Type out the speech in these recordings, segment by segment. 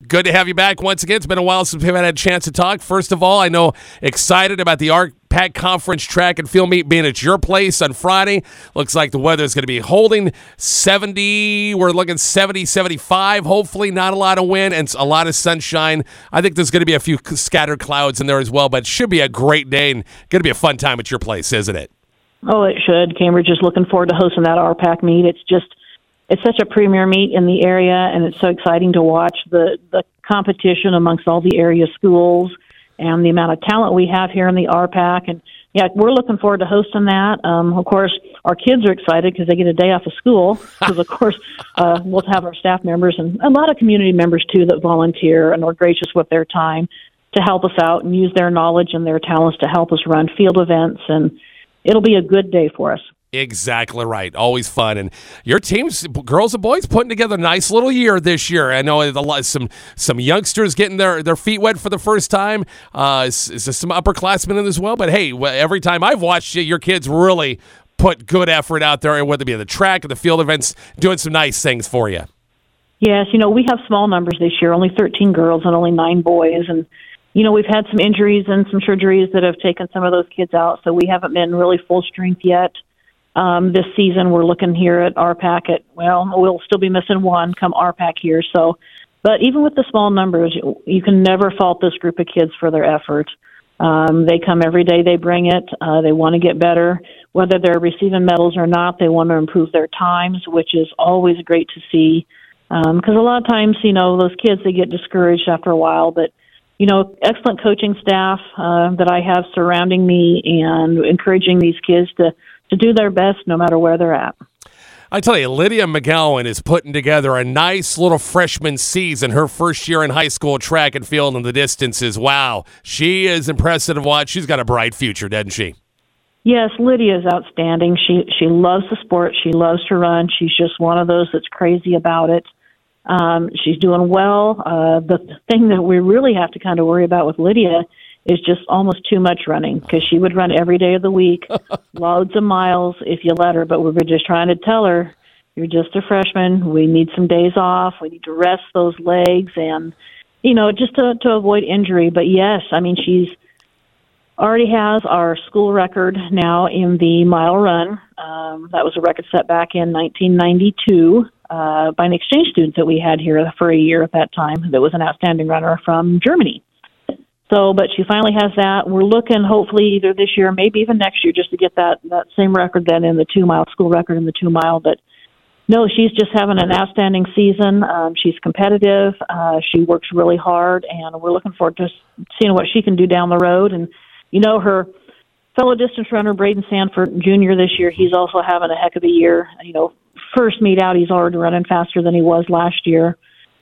Good to have you back once again. It's been a while since we've had a chance to talk. First of all, I know excited about the RPAC Conference track and field meet being at your place on Friday. Looks like the weather is going to be holding 70. We're looking 70, 75. Hopefully not a lot of wind and a lot of sunshine. I think there's going to be a few scattered clouds in there as well, but it should be a great day and going to be a fun time at your place, isn't it? Oh, it should. Cambridge is looking forward to hosting that RPAC meet. It's such a premier meet in the area, and it's so exciting to watch the competition amongst all the area schools and the amount of talent we have here in the RPAC. And, yeah, we're looking forward to hosting that. Of course, our kids are excited because they get a day off of school because, of course, we'll have our staff members and a lot of community members, too, that volunteer and are gracious with their time to help us out and use their knowledge and their talents to help us run field events. And it'll be a good day for us. Exactly right. Always fun. And your team's, girls and boys, putting together a nice little year this year. I know some youngsters getting their feet wet for the first time. Is there some upperclassmen in as well? But, hey, every time I've watched you, your kids really put good effort out there, and whether it be the track or the field events, doing some nice things for you. Yes, we have small numbers this year, only 13 girls and only 9 boys. And, we've had some injuries and some surgeries that have taken some of those kids out, so we haven't been really full strength yet. This season, we're looking here at RPAC we'll still be missing one come RPAC here. So, but even with the small numbers, you can never fault this group of kids for their effort. They come every day, they bring it. They want to get better. Whether they're receiving medals or not, they want to improve their times, which is always great to see. Because a lot of times, those kids, they get discouraged after a while. But, excellent coaching staff that I have surrounding me and encouraging these kids to do their best no matter where they're at. I tell you, Lydia McGowan is putting together a nice little freshman season, her first year in high school track and field and the distances. Wow, she is impressive to watch. She's got a bright future, doesn't she? Yes, Lydia is outstanding. She loves the sport. She loves to run. She's just one of those that's crazy about it. She's doing well. The thing that we really have to kind of worry about with Lydia is just almost too much running, because she would run every day of the week, loads of miles if you let her. But we were just trying to tell her, you're just a freshman. We need some days off. We need to rest those legs and, just to avoid injury. But yes, she's already has our school record now in the mile run. That was a record set back in 1992 by an exchange student that we had here for a year at that time that was an outstanding runner from Germany. So, but she finally has that. We're looking hopefully either this year, maybe even next year, just to get that same record then in the 2-mile school record in the 2-mile. But no, she's just having an outstanding season. She's competitive. She works really hard, and we're looking forward to seeing what she can do down the road. And, her fellow distance runner, Braden Sanford Jr. this year, he's also having a heck of a year. First meet out, he's already running faster than he was last year.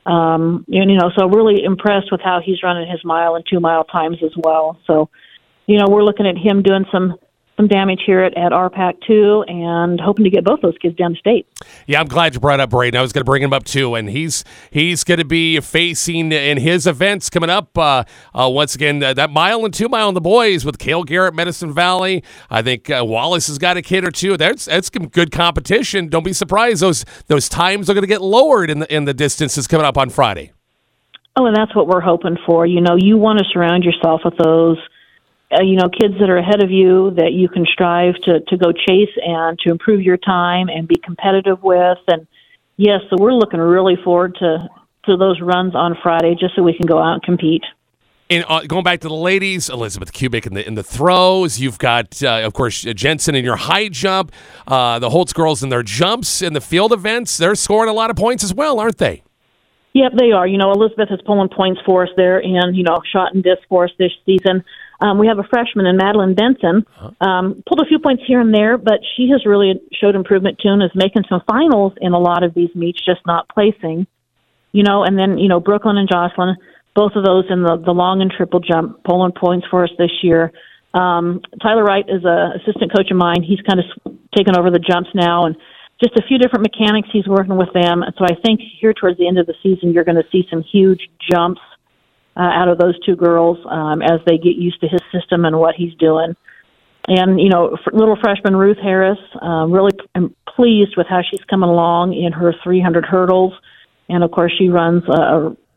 So really impressed with how he's running his mile and 2-mile times as well. So, we're looking at him doing some damage here at RPAC too, and hoping to get both those kids down to state. Yeah, I'm glad you brought up Braden. I was going to bring him up too, and he's going to be facing in his events coming up. Once again, that mile and 2-mile in the boys with Cale Garrett, Medicine Valley. I think Wallace has got a kid or two. That's some good competition. Don't be surprised; those times are going to get lowered in the distances coming up on Friday. Oh, and that's what we're hoping for. You want to surround yourself with those. Kids that are ahead of you that you can strive to go chase and to improve your time and be competitive with. And yes, so we're looking really forward to those runs on Friday just so we can go out and compete. And going back to the ladies, Elizabeth Kubik in the throws. You've got, of course, Jensen in your high jump. The Holtz girls in their jumps in the field events. They're scoring a lot of points as well, aren't they? Yep, they are. Elizabeth is pulling points for us there and, shot and disc for us this season. We have a freshman in Madeline Benson, pulled a few points here and there, but she has really showed improvement too and is making some finals in a lot of these meets, just not placing. And then, Brooklyn and Jocelyn, both of those in the long and triple jump, pulling points for us this year. Tyler Wright is an assistant coach of mine. He's kind of taken over the jumps now, and just a few different mechanics he's working with them. So I think here towards the end of the season, you're going to see some huge jumps out of those two girls as they get used to his system and what he's doing. And, little freshman Ruth Harris, really pleased with how she's coming along in her 300 hurdles. And, of course, she runs a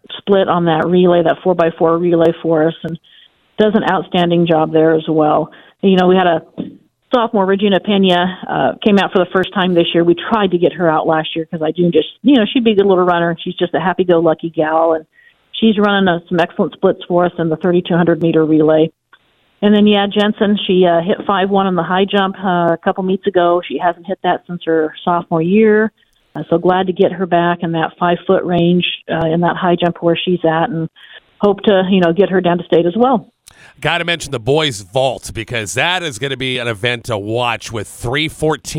split on that relay, that 4x4 relay for us, and does an outstanding job there as well. We had a sophomore, Regina Pena, came out for the first time this year. We tried to get her out last year because I do just, she'd be a good little runner, and she's just a happy-go-lucky gal, and she's running some excellent splits for us in the 3,200-meter relay. And then, Jensen, she hit 5.1 on the high jump a couple meets ago. She hasn't hit that since her sophomore year. So glad to get her back in that 5-foot range in that high jump where she's at, and hope to, get her down to state as well. Got to mention the boys' vault, because that is going to be an event to watch with 3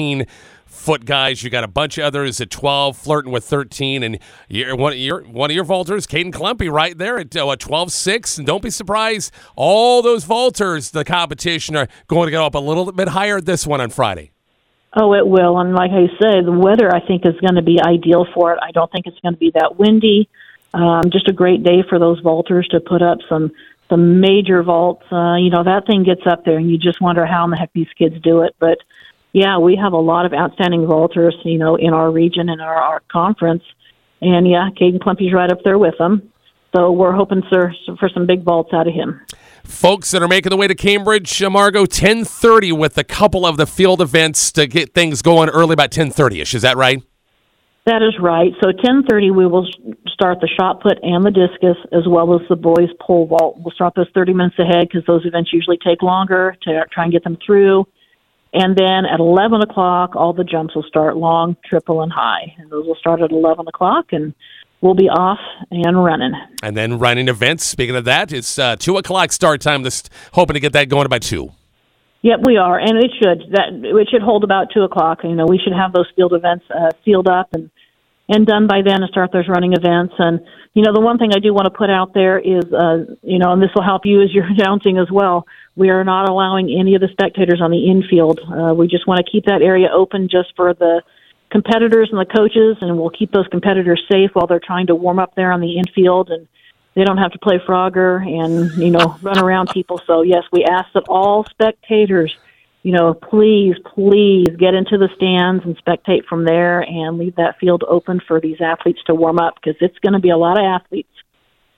14-foot guys. You got a bunch of others at 12 flirting with 13, and one of your vaulters, Caden Klumpy, right there at 12.6. And don't be surprised, all those vaulters, the competition, are going to go up a little bit higher at this one on Friday. Oh, it will. And like I say, the weather, I think, is going to be ideal for it. I don't think it's going to be that windy. Just a great day for those vaulters to put up some major vaults. That thing gets up there, and you just wonder how in the heck these kids do it. But, yeah, we have a lot of outstanding vaulters, in our region and our conference. And, Caden Klumpy's right up there with them. So we're hoping for some big vaults out of him. Folks that are making the way to Cambridge, Margot, 10:30 with a couple of the field events to get things going early, about 10:30ish. Is that right? That is right. So 10:30 we will start the shot put and the discus, as well as the boys pole vault. We'll start those 30 minutes ahead because those events usually take longer to try and get them through. And then at 11 o'clock, all the jumps will start, long, triple, and high. And those will start at 11 o'clock, and we'll be off and running. And then running events. Speaking of that, it's 2 o'clock start time. Just hoping to get that going about 2. Yep, we are, and it should hold about 2 o'clock. We should have those field events sealed up and done by then, and start those running events. And the one thing I do want to put out there is, and this will help you as you're announcing as well, we are not allowing any of the spectators on the infield. We just want to keep that area open just for the competitors and the coaches, and we'll keep those competitors safe while they're trying to warm up there on the infield, and they don't have to play Frogger and, run around people. So, yes, we ask that all spectators, please get into the stands and spectate from there and leave that field open for these athletes to warm up, because it's going to be a lot of athletes